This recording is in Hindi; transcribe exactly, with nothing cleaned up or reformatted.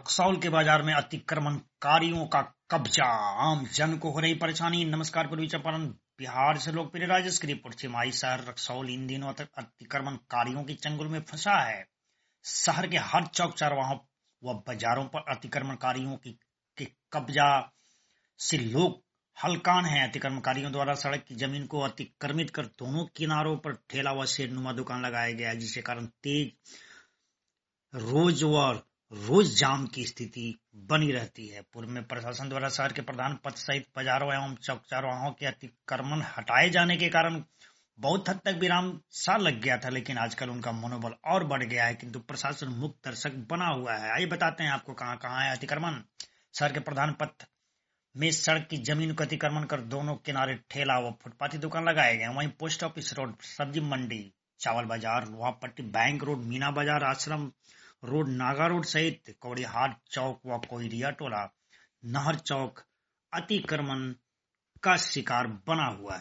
रक्सौल के बाजार में अतिक्रमणकारियों का कब्जा, आम जन को हो रही परेशानी। नमस्कार, पूर्वी चंपारण बिहार से लोकप्रिय राजेश की रिपोर्ट। छिमाही शहर रक्सौल इन दिनों अतिक्रमणकारियों की चंगुल में फंसा है। शहर के हर चौक चौराहों व बाजारों पर अतिक्रमणकारियों की के कब्जा से लोग हलकान हैं। अतिक्रमणकारियों द्वारा सड़क की जमीन को अतिक्रमित कर दोनों किनारों पर ठेला व शेडनुमा दुकान लगाया गया है, जिसके कारण तेज रोज व रोज जाम की स्थिति बनी रहती है। पूर्व में प्रशासन द्वारा शहर के प्रधान पथ सहित बाजारों एवं चौक चौराहों के अतिक्रमण हटाए जाने के कारण बहुत हद तक विराम सा लग गया था, लेकिन आजकल उनका मनोबल और बढ़ गया है, किंतु प्रशासन मुक्त दर्शक बना हुआ है। आइए बताते हैं आपको कहां कहां है अतिक्रमण। शहर के प्रधान पथ में सड़क की जमीन को अतिक्रमण कर दोनों किनारे ठेला व फुटपाथी दुकान लगाए गए। वहीं पोस्ट ऑफिस रोड, सब्जी मंडी, चावल बाजार, लोहापट्टी, बैंक रोड, मीना बाजार, आश्रम रोड, नागा रोड सहित कौड़ीहाट चौक व कोयरिया टोला, नहर चौक अतिक्रमण का शिकार बना हुआ है।